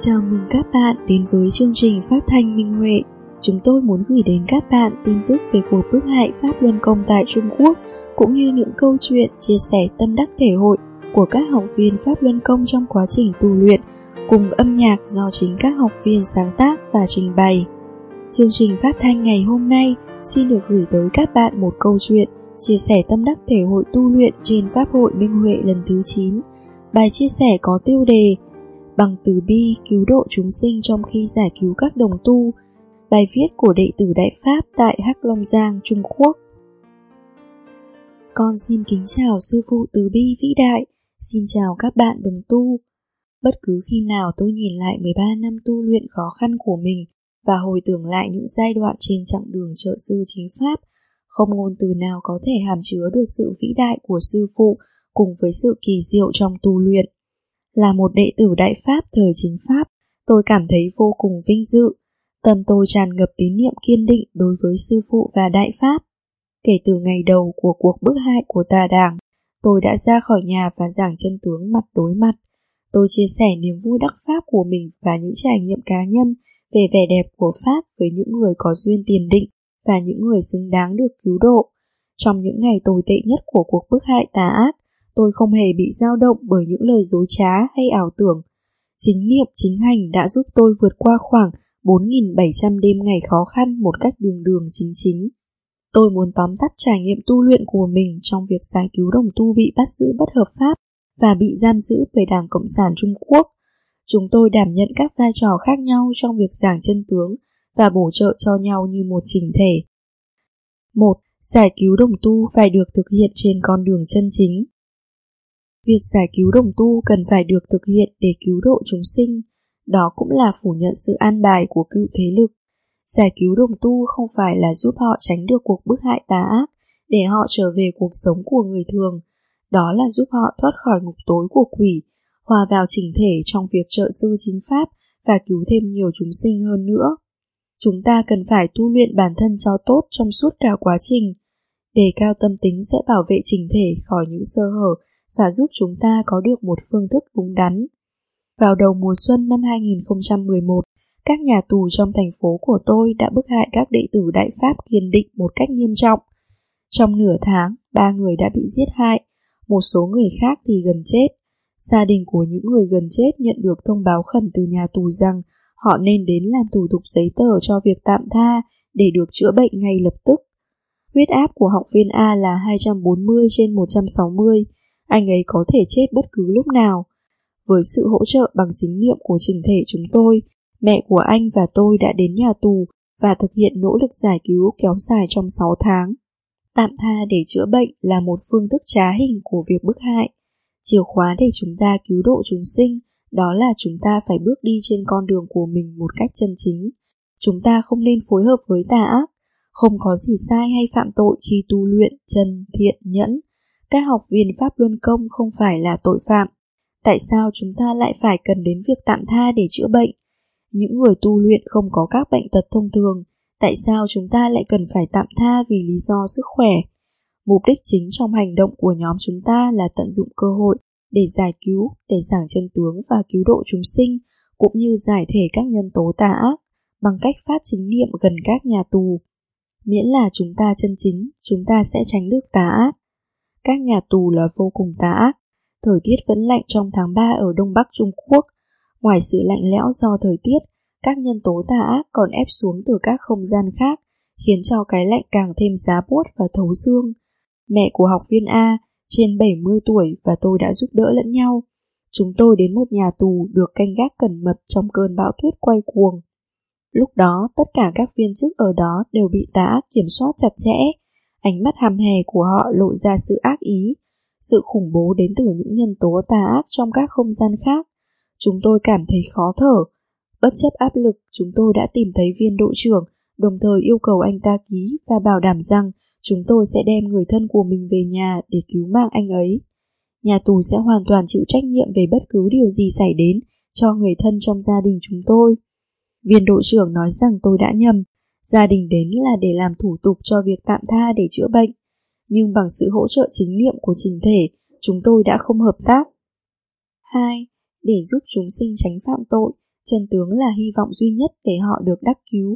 Chào mừng các bạn đến với chương trình phát thanh Minh Huệ. Chúng tôi muốn gửi đến các bạn tin tức về cuộc bức hại Pháp Luân Công tại Trung Quốc, cũng như những câu chuyện chia sẻ tâm đắc thể hội của các học viên Pháp Luân Công trong quá trình tu luyện, cùng âm nhạc do chính các học viên sáng tác và trình bày. Chương trình phát thanh ngày hôm nay xin được gửi tới các bạn một câu chuyện chia sẻ tâm đắc thể hội tu luyện trên Pháp hội Minh Huệ lần thứ 9. Bài chia sẻ có tiêu đề Bằng từ bi cứu độ chúng sinh trong khi giải cứu các đồng tu. Bài viết của đệ tử Đại Pháp tại Hắc Long Giang, Trung Quốc. Con xin kính chào sư phụ từ bi vĩ đại, xin chào các bạn đồng tu. Bất cứ khi nào tôi nhìn lại 13 năm tu luyện khó khăn của mình và hồi tưởng lại những giai đoạn trên chặng đường trợ sư chính Pháp, không ngôn từ nào có thể hàm chứa được sự vĩ đại của sư phụ cùng với sự kỳ diệu trong tu luyện. Là một đệ tử Đại Pháp thời chính Pháp, tôi cảm thấy vô cùng vinh dự. Tâm tôi tràn ngập tín niệm kiên định đối với sư phụ và Đại Pháp. Kể từ ngày đầu của cuộc bức hại của tà đảng, tôi đã ra khỏi nhà và giảng chân tướng mặt đối mặt. Tôi chia sẻ niềm vui đắc Pháp của mình và những trải nghiệm cá nhân về vẻ đẹp của Pháp với những người có duyên tiền định và những người xứng đáng được cứu độ. Trong những ngày tồi tệ nhất của cuộc bức hại tà ác, tôi không hề bị dao động bởi những lời dối trá hay ảo tưởng. Chính niệm chính hành đã giúp tôi vượt qua khoảng 4.700 đêm ngày khó khăn một cách đường đường chính chính. Tôi muốn tóm tắt trải nghiệm tu luyện của mình trong việc giải cứu đồng tu bị bắt giữ bất hợp pháp và bị giam giữ bởi Đảng Cộng sản Trung Quốc. Chúng tôi đảm nhận các vai trò khác nhau trong việc giảng chân tướng và bổ trợ cho nhau như một chỉnh thể. 1. Giải cứu đồng tu phải được thực hiện trên con đường chân chính. Việc giải cứu đồng tu cần phải được thực hiện để cứu độ chúng sinh. Đó cũng là phủ nhận sự an bài của cựu thế lực. Giải cứu đồng tu không phải là giúp họ tránh được cuộc bức hại tà ác để họ trở về cuộc sống của người thường. Đó là giúp họ thoát khỏi ngục tối của quỷ, hòa vào chỉnh thể trong việc trợ sư chính Pháp và cứu thêm nhiều chúng sinh hơn nữa. Chúng ta cần phải tu luyện bản thân cho tốt trong suốt cả quá trình. Đề cao tâm tính sẽ bảo vệ chỉnh thể khỏi những sơ hở và giúp chúng ta có được một phương thức đúng đắn. Vào đầu mùa xuân năm 2011, các nhà tù trong thành phố của tôi đã bức hại các đệ tử Đại Pháp kiên định một cách nghiêm trọng. Trong nửa tháng, 3 người đã bị giết hại, một số người khác thì gần chết. Gia đình của những người gần chết nhận được thông báo khẩn từ nhà tù rằng họ nên đến làm thủ tục giấy tờ cho việc tạm tha để được chữa bệnh ngay lập tức. Huyết áp của học viên A là 240/160, anh ấy có thể chết bất cứ lúc nào. Với sự hỗ trợ bằng chính niệm của chỉnh thể chúng tôi, mẹ của anh và tôi đã đến nhà tù và thực hiện nỗ lực giải cứu kéo dài trong 6 tháng. Tạm tha để chữa bệnh là một phương thức trá hình của việc bức hại. Chìa khóa để chúng ta cứu độ chúng sinh, đó là chúng ta phải bước đi trên con đường của mình một cách chân chính. Chúng ta không nên phối hợp với tà ác. Không có gì sai hay phạm tội khi tu luyện chân, thiện, nhẫn. Các học viên Pháp Luân Công không phải là tội phạm. Tại sao chúng ta lại phải cần đến việc tạm tha để chữa bệnh? Những người tu luyện không có các bệnh tật thông thường. Tại sao chúng ta lại cần phải tạm tha vì lý do sức khỏe? Mục đích chính trong hành động của nhóm chúng ta là tận dụng cơ hội để giải cứu, để giảng chân tướng và cứu độ chúng sinh, cũng như giải thể các nhân tố tà ác bằng cách phát chính niệm gần các nhà tù. Miễn là chúng ta chân chính, chúng ta sẽ tránh được tà ác. Các nhà tù là vô cùng tà ác. Thời tiết vẫn lạnh trong tháng 3 ở Đông Bắc Trung Quốc. Ngoài sự lạnh lẽo do thời tiết, các nhân tố tà ác còn ép xuống từ các không gian khác, khiến cho cái lạnh càng thêm giá buốt và thấu xương. Mẹ của học viên A, trên 70 tuổi và tôi đã giúp đỡ lẫn nhau. Chúng tôi đến một nhà tù được canh gác cẩn mật trong cơn bão tuyết quay cuồng. Lúc đó, tất cả các viên chức ở đó đều bị tà ác kiểm soát chặt chẽ. Ánh mắt hăm hè của họ lộ ra sự ác ý. Sự khủng bố đến từ những nhân tố tà ác trong các không gian khác. Chúng tôi cảm thấy khó thở. Bất chấp áp lực, chúng tôi đã tìm thấy viên đội trưởng, đồng thời yêu cầu anh ta ký và bảo đảm rằng chúng tôi sẽ đem người thân của mình về nhà để cứu mạng anh ấy. Nhà tù sẽ hoàn toàn chịu trách nhiệm về bất cứ điều gì xảy đến cho người thân trong gia đình chúng tôi. Viên đội trưởng nói rằng tôi đã nhầm. Gia đình đến là để làm thủ tục cho việc tạm tha để chữa bệnh. Nhưng bằng sự hỗ trợ chính niệm của chỉnh thể, chúng tôi đã không hợp tác. 2. Để giúp chúng sinh tránh phạm tội, chân tướng là hy vọng duy nhất để họ được đắc cứu.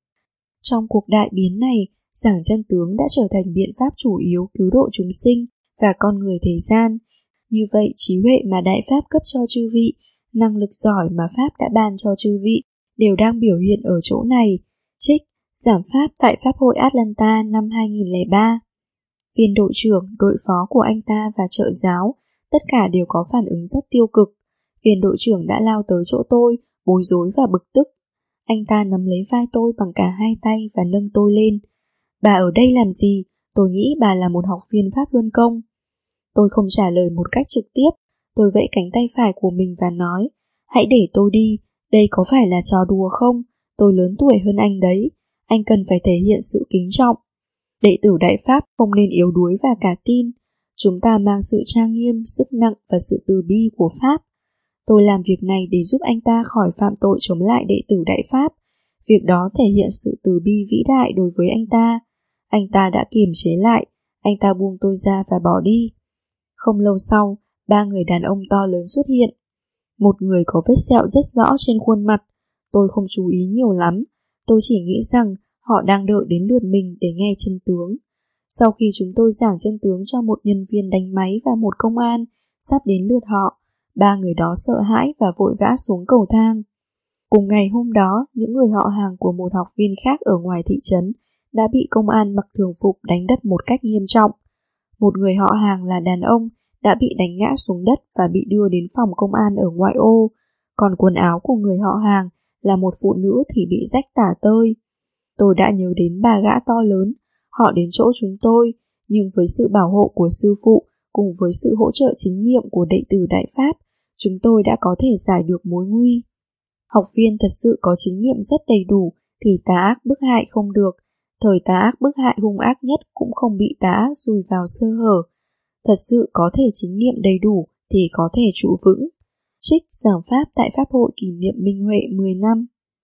Trong cuộc đại biến này, giảng chân tướng đã trở thành biện pháp chủ yếu cứu độ chúng sinh và con người thế gian. Như vậy, trí huệ mà Đại Pháp cấp cho chư vị, năng lực giỏi mà Pháp đã ban cho chư vị, đều đang biểu hiện ở chỗ này. Trích, giảng Pháp tại Pháp hội Atlanta năm 2003. Viên đội trưởng, đội phó của anh ta và trợ giáo, tất cả đều có phản ứng rất tiêu cực. Viên đội trưởng đã lao tới chỗ tôi, bối rối và bực tức. Anh ta nắm lấy vai tôi bằng cả hai tay và nâng tôi lên. Bà ở đây làm gì? Tôi nghĩ bà là một học viên Pháp Luân Công. Tôi không trả lời một cách trực tiếp. Tôi vẫy cánh tay phải của mình và nói, hãy để tôi đi, đây có phải là trò đùa không? Tôi lớn tuổi hơn anh đấy. Anh cần phải thể hiện sự kính trọng. Đệ tử Đại Pháp không nên yếu đuối và cả tin. Chúng ta mang sự trang nghiêm, sức nặng và sự từ bi của Pháp. Tôi làm việc này để giúp anh ta khỏi phạm tội chống lại đệ tử Đại Pháp. Việc đó thể hiện sự từ bi vĩ đại đối với anh ta. Anh ta đã kiềm chế lại, anh ta buông tôi ra và bỏ đi. Không lâu sau, 3 người đàn ông to lớn xuất hiện. Một người có vết sẹo rất rõ trên khuôn mặt. Tôi không chú ý nhiều lắm. Tôi chỉ nghĩ rằng họ đang đợi đến lượt mình để nghe chân tướng. Sau khi chúng tôi giảng chân tướng cho một nhân viên đánh máy và một công an, sắp đến lượt họ, 3 người đó sợ hãi và vội vã xuống cầu thang. Cùng ngày hôm đó, những người họ hàng của một học viên khác ở ngoài thị trấn đã bị công an mặc thường phục đánh đập một cách nghiêm trọng. Một người họ hàng là đàn ông đã bị đánh ngã xuống đất và bị đưa đến phòng công an ở ngoại ô, còn quần áo của người họ hàng là một phụ nữ thì bị rách tả tơi. Tôi đã nhớ đến 3 gã to lớn, họ đến chỗ chúng tôi, nhưng với sự bảo hộ của sư phụ cùng với sự hỗ trợ chính nhiệm của đệ tử Đại Pháp, chúng tôi đã có thể giải được mối nguy. Học viên thật sự có chính niệm rất đầy đủ thì tà ác bức hại không được, thời tà ác bức hại hung ác nhất cũng không bị tà ác dùi vào sơ hở. Thật sự có thể chính niệm đầy đủ thì có thể trụ vững. Trích giảng Pháp tại Pháp hội kỷ niệm Minh Huệ 10 năm.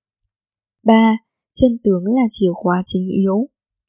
3. Chân tướng là chìa khóa chính yếu.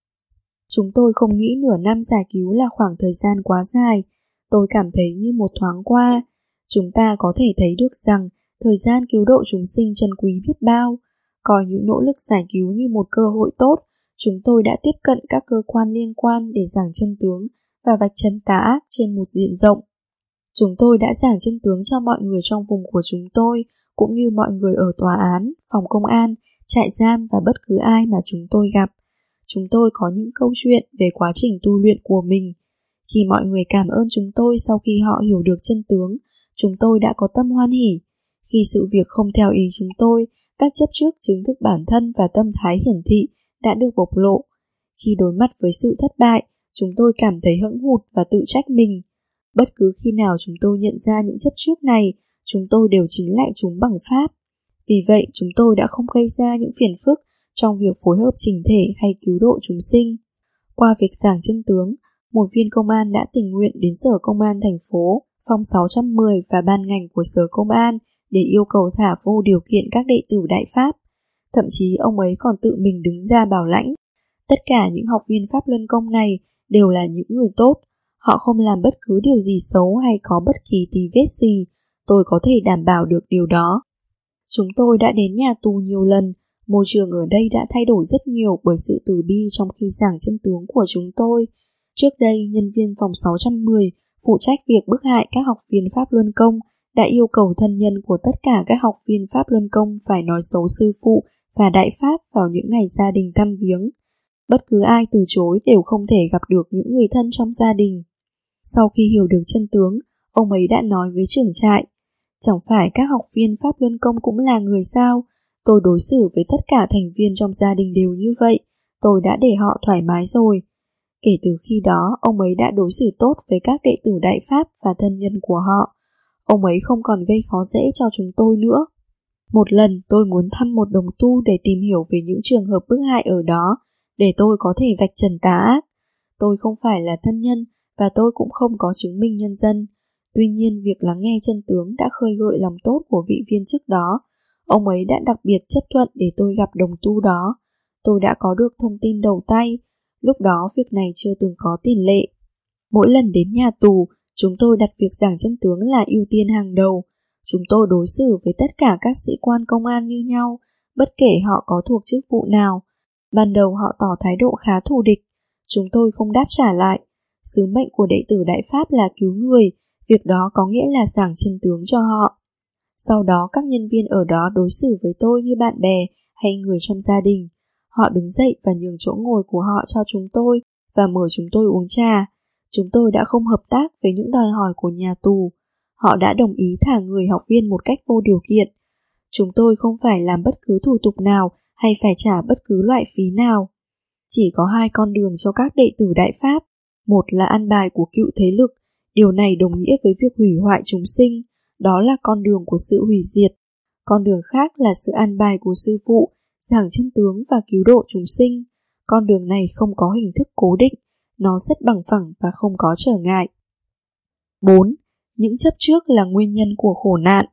Chúng tôi không nghĩ nửa năm giải cứu là khoảng thời gian quá dài. Tôi cảm thấy như một thoáng qua. Chúng ta có thể thấy được rằng thời gian cứu độ chúng sinh trân quý biết bao. Coi những nỗ lực giải cứu như một cơ hội tốt, chúng tôi đã tiếp cận các cơ quan liên quan để giảng chân tướng và vạch trần tà ác trên một diện rộng. Chúng tôi đã giảng chân tướng cho mọi người trong vùng của chúng tôi, cũng như mọi người ở tòa án, phòng công an, trại giam và bất cứ ai mà chúng tôi gặp. Chúng tôi có những câu chuyện về quá trình tu luyện của mình. Khi mọi người cảm ơn chúng tôi sau khi họ hiểu được chân tướng, chúng tôi đã có tâm hoan hỉ. Khi sự việc không theo ý chúng tôi, các chấp trước chứng thực bản thân và tâm thái hiển thị đã được bộc lộ. Khi đối mặt với sự thất bại, chúng tôi cảm thấy hững hụt và tự trách mình. Bất cứ khi nào chúng tôi nhận ra những chấp trước này, chúng tôi đều chính lại chúng bằng Pháp. Vì vậy, chúng tôi đã không gây ra những phiền phức trong việc phối hợp chỉnh thể hay cứu độ chúng sinh. Qua việc giảng chân tướng, một viên công an đã tình nguyện đến Sở Công an thành phố, phòng 610 và ban ngành của Sở Công an để yêu cầu thả vô điều kiện các đệ tử Đại Pháp. Thậm chí ông ấy còn tự mình đứng ra bảo lãnh. Tất cả những học viên Pháp Luân Công này đều là những người tốt. Họ không làm bất cứ điều gì xấu hay có bất kỳ tì vết gì. Tôi có thể đảm bảo được điều đó. Chúng tôi đã đến nhà tù nhiều lần. Môi trường ở đây đã thay đổi rất nhiều bởi sự từ bi trong khi giảng chân tướng của chúng tôi. Trước đây, nhân viên phòng 610 phụ trách việc bức hại các học viên Pháp Luân Công đã yêu cầu thân nhân của tất cả các học viên Pháp Luân Công phải nói xấu sư phụ và Đại Pháp vào những ngày gia đình thăm viếng. Bất cứ ai từ chối đều không thể gặp được những người thân trong gia đình. Sau khi hiểu được chân tướng, ông ấy đã nói với trưởng trại, chẳng phải các học viên Pháp Luân Công cũng là người sao? Tôi đối xử với tất cả thành viên trong gia đình đều như vậy, tôi đã để họ thoải mái rồi. Kể từ khi đó, ông ấy đã đối xử tốt với các đệ tử Đại Pháp và thân nhân của họ. Ông ấy không còn gây khó dễ cho chúng tôi nữa. Một lần tôi muốn thăm một đồng tu để tìm hiểu về những trường hợp bức hại ở đó, để tôi có thể vạch trần tà ác. Tôi không phải là thân nhân và tôi cũng không có chứng minh nhân dân. Tuy nhiên, việc lắng nghe chân tướng đã khơi gợi lòng tốt của vị viên chức đó. Ông ấy đã đặc biệt chấp thuận để tôi gặp đồng tu đó. Tôi đã có được thông tin đầu tay. Lúc đó việc này chưa từng có tiền lệ. Mỗi lần đến nhà tù, chúng tôi đặt việc giảng chân tướng là ưu tiên hàng đầu. Chúng tôi đối xử với tất cả các sĩ quan công an như nhau, bất kể họ có thuộc chức vụ nào. Ban đầu họ tỏ thái độ khá thù địch. Chúng tôi không đáp trả lại. Sứ mệnh của đệ tử Đại Pháp là cứu người, việc đó có nghĩa là giảng chân tướng cho họ. Sau đó các nhân viên ở đó đối xử với tôi như bạn bè hay người trong gia đình. Họ đứng dậy và nhường chỗ ngồi của họ cho chúng tôi và mời chúng tôi uống trà. Chúng tôi đã không hợp tác với những đòi hỏi của nhà tù. Họ đã đồng ý thả người học viên một cách vô điều kiện. Chúng tôi không phải làm bất cứ thủ tục nào hay phải trả bất cứ loại phí nào. Chỉ có 2 con đường cho các đệ tử Đại Pháp. Một là ăn bài của cựu thế lực. Điều này đồng nghĩa với việc hủy hoại chúng sinh. Đó là con đường của sự hủy diệt. Con đường khác là sự ăn bài của sư phụ, giảng chân tướng và cứu độ chúng sinh. Con đường này không có hình thức cố định. Nó rất bằng phẳng và không có trở ngại. 4. Những chấp trước là nguyên nhân của khổ nạn.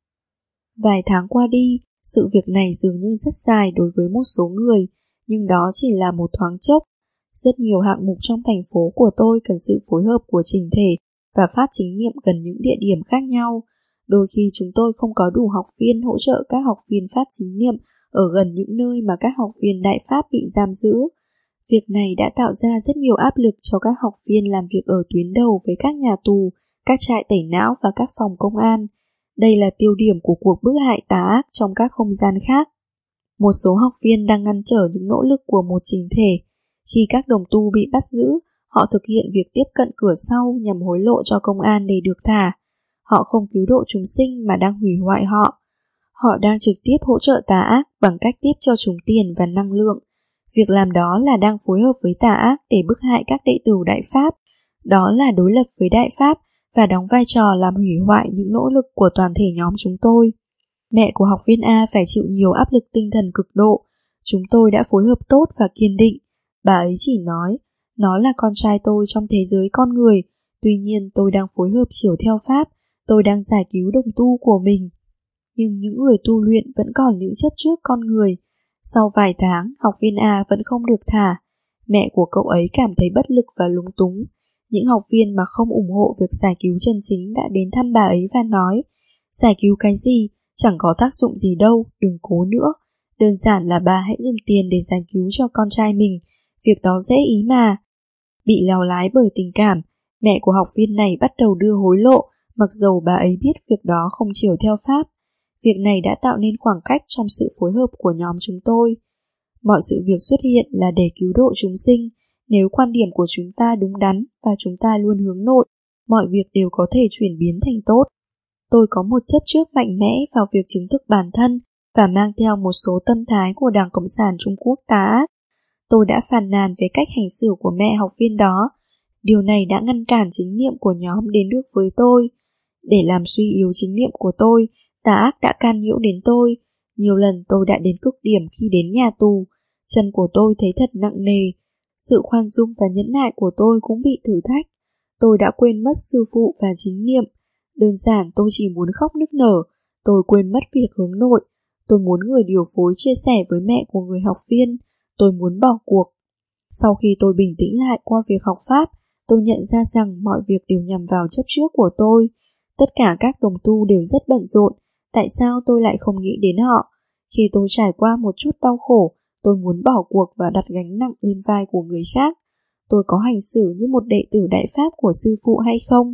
Vài tháng qua đi, sự việc này dường như rất dài đối với một số người, nhưng đó chỉ là một thoáng chốc. Rất nhiều hạng mục trong thành phố của tôi cần sự phối hợp của chỉnh thể và phát chính niệm gần những địa điểm khác nhau. Đôi khi chúng tôi không có đủ học viên hỗ trợ các học viên phát chính niệm ở gần những nơi mà các học viên Đại Pháp bị giam giữ. Việc này đã tạo ra rất nhiều áp lực cho các học viên làm việc ở tuyến đầu với các nhà tù, các trại tẩy não và các phòng công an. Đây là tiêu điểm của cuộc bức hại tà ác trong các không gian khác. Một số học viên đang ngăn trở những nỗ lực của một chỉnh thể. Khi các đồng tu bị bắt giữ, họ thực hiện việc tiếp cận cửa sau nhằm hối lộ cho công an để được thả. Họ không cứu độ chúng sinh mà đang hủy hoại họ. Họ đang trực tiếp hỗ trợ tà ác bằng cách tiếp cho chúng tiền và năng lượng. Việc làm đó là đang phối hợp với tà ác để bức hại các đệ tử Đại Pháp. Đó là đối lập với Đại Pháp và đóng vai trò làm hủy hoại những nỗ lực của toàn thể nhóm chúng tôi. Mẹ của học viên A phải chịu nhiều áp lực tinh thần cực độ. Chúng tôi đã phối hợp tốt và kiên định. Bà ấy chỉ nói, nó là con trai tôi trong thế giới con người. Tuy nhiên tôi đang phối hợp chiều theo Pháp. Tôi đang giải cứu đồng tu của mình. Nhưng những người tu luyện vẫn còn những chấp trước con người. Sau vài tháng, học viên A vẫn không được thả. Mẹ của cậu ấy cảm thấy bất lực và lúng túng. Những học viên mà không ủng hộ việc giải cứu chân chính đã đến thăm bà ấy và nói, giải cứu cái gì, chẳng có tác dụng gì đâu, đừng cố nữa. Đơn giản là bà hãy dùng tiền để giải cứu cho con trai mình, việc đó dễ ý mà. Bị lèo lái bởi tình cảm, mẹ của học viên này bắt đầu đưa hối lộ, mặc dầu bà ấy biết việc đó không chiều theo Pháp. Việc này đã tạo nên khoảng cách trong sự phối hợp của nhóm chúng tôi. Mọi sự việc xuất hiện là để cứu độ chúng sinh. Nếu quan điểm của chúng ta đúng đắn và chúng ta luôn hướng nội, mọi việc đều có thể chuyển biến thành tốt. Tôi có một chấp trước mạnh mẽ vào việc chứng thực bản thân và mang theo một số tâm thái của Đảng Cộng sản Trung Quốc tà ác. Tôi đã phàn nàn về cách hành xử của mẹ học viên đó. Điều này đã ngăn cản chính niệm của nhóm đến được với tôi. Để làm suy yếu chính niệm của tôi, tà ác đã can nhiễu đến tôi. Nhiều lần tôi đã đến cực điểm khi đến nhà tù. Chân của tôi thấy thật nặng nề. Sự khoan dung và nhẫn nại của tôi cũng bị thử thách. Tôi đã quên mất sư phụ và chính niệm. Đơn giản tôi chỉ muốn khóc nức nở. Tôi quên mất việc hướng nội. Tôi muốn người điều phối chia sẻ với mẹ của người học viên. Tôi muốn bỏ cuộc. Sau khi tôi bình tĩnh lại qua việc học Pháp, tôi nhận ra rằng mọi việc đều nhằm vào chấp trước của tôi. Tất cả các đồng tu đều rất bận rộn. Tại sao tôi lại không nghĩ đến họ? Khi tôi trải qua một chút đau khổ, tôi muốn bỏ cuộc và đặt gánh nặng lên vai của người khác. Tôi có hành xử như một đệ tử Đại Pháp của sư phụ hay không?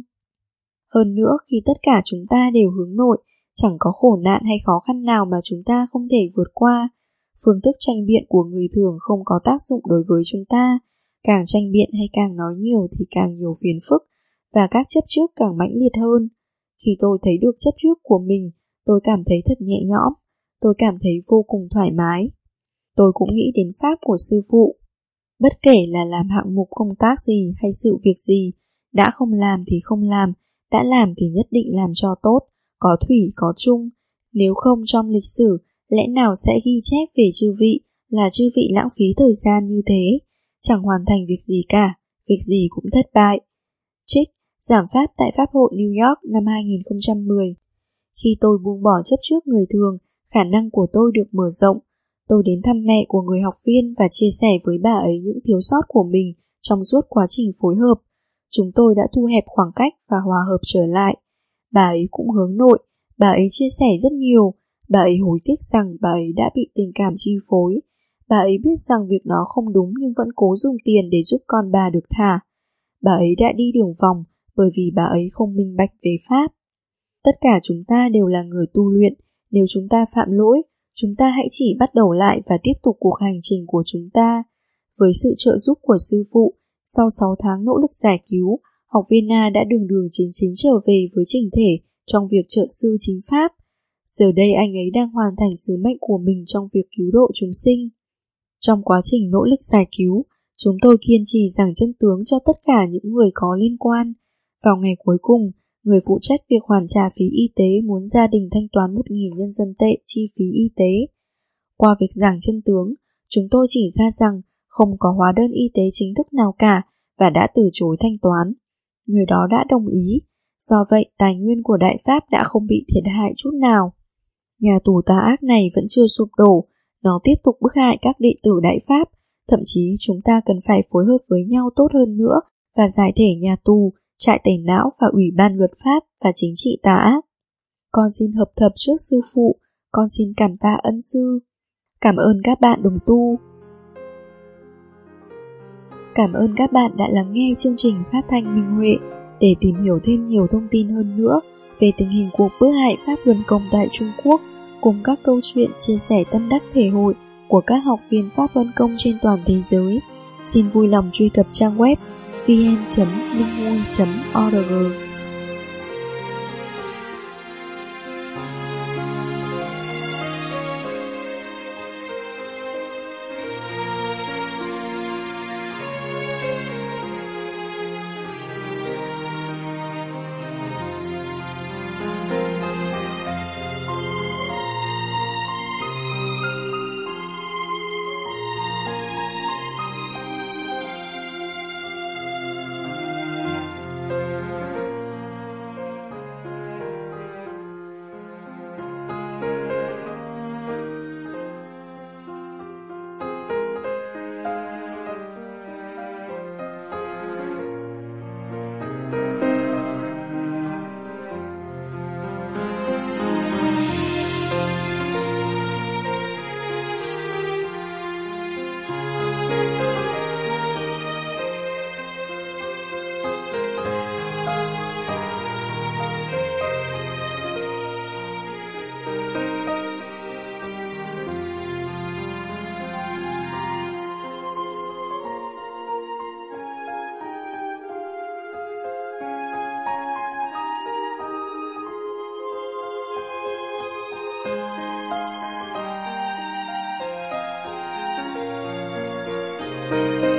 Hơn nữa, khi tất cả chúng ta đều hướng nội, chẳng có khổ nạn hay khó khăn nào mà chúng ta không thể vượt qua. Phương thức tranh biện của người thường không có tác dụng đối với chúng ta. Càng tranh biện hay càng nói nhiều thì càng nhiều phiền phức, và các chấp trước càng mãnh liệt hơn. Khi tôi thấy được chấp trước của mình, tôi cảm thấy thật nhẹ nhõm. Tôi cảm thấy vô cùng thoải mái. Tôi cũng nghĩ đến Pháp của sư phụ. Bất kể là làm hạng mục công tác gì hay sự việc gì, đã không làm thì không làm, đã làm thì nhất định làm cho tốt, có thủy có chung. Nếu không trong lịch sử, lẽ nào sẽ ghi chép về chư vị là chư vị lãng phí thời gian như thế, chẳng hoàn thành việc gì cả, việc gì cũng thất bại. Trích, giảng Pháp tại Pháp hội New York năm 2010. Khi tôi buông bỏ chấp trước người thường, khả năng của tôi được mở rộng. Tôi đến thăm mẹ của người học viên và chia sẻ với bà ấy những thiếu sót của mình trong suốt quá trình phối hợp. Chúng tôi đã thu hẹp khoảng cách và hòa hợp trở lại. Bà ấy cũng hướng nội, Bà ấy chia sẻ rất nhiều, bà ấy hối tiếc rằng bà ấy đã bị tình cảm chi phối. Bà ấy biết rằng việc đó không đúng nhưng vẫn cố dùng tiền để giúp con bà được thả. Bà ấy đã đi đường vòng bởi vì bà ấy không minh bạch về pháp. Tất cả chúng ta đều là người tu luyện. Nếu chúng ta phạm lỗi, chúng ta hãy chỉ bắt đầu lại và tiếp tục cuộc hành trình của chúng ta. Với sự trợ giúp của sư phụ, sau 6 tháng nỗ lực giải cứu, học viên Na đã đường đường chính chính trở về với chỉnh thể trong việc trợ sư chính pháp. Giờ đây anh ấy đang hoàn thành sứ mệnh của mình trong việc cứu độ chúng sinh. Trong quá trình nỗ lực giải cứu, chúng tôi kiên trì giảng chân tướng cho tất cả những người có liên quan. Vào ngày cuối cùng, người phụ trách việc hoàn trả phí y tế muốn gia đình thanh toán 1.000 nhân dân tệ chi phí y tế. Qua việc giảng chân tướng, chúng tôi chỉ ra rằng không có hóa đơn y tế chính thức nào cả và đã từ chối thanh toán. Người đó đã đồng ý, do vậy tài nguyên của Đại Pháp đã không bị thiệt hại chút nào. Nhà tù tà ác này vẫn chưa sụp đổ, nó tiếp tục bức hại các đệ tử Đại Pháp, thậm chí chúng ta cần phải phối hợp với nhau tốt hơn nữa và giải thể nhà tù, trại tẩy não và ủy ban luật pháp và chính trị tà ác. Con xin hợp thập trước sư phụ, con xin cảm tạ ân sư. Cảm ơn các bạn đồng tu. Cảm ơn các bạn đã lắng nghe chương trình phát thanh Minh Huệ. Để tìm hiểu thêm nhiều thông tin hơn nữa về tình hình cuộc bức hại Pháp Luân Công tại Trung Quốc, cùng các câu chuyện chia sẻ tâm đắc thể hội của các học viên Pháp Luân Công trên toàn thế giới, xin vui lòng truy cập trang web vn.minhui.org. Thank you.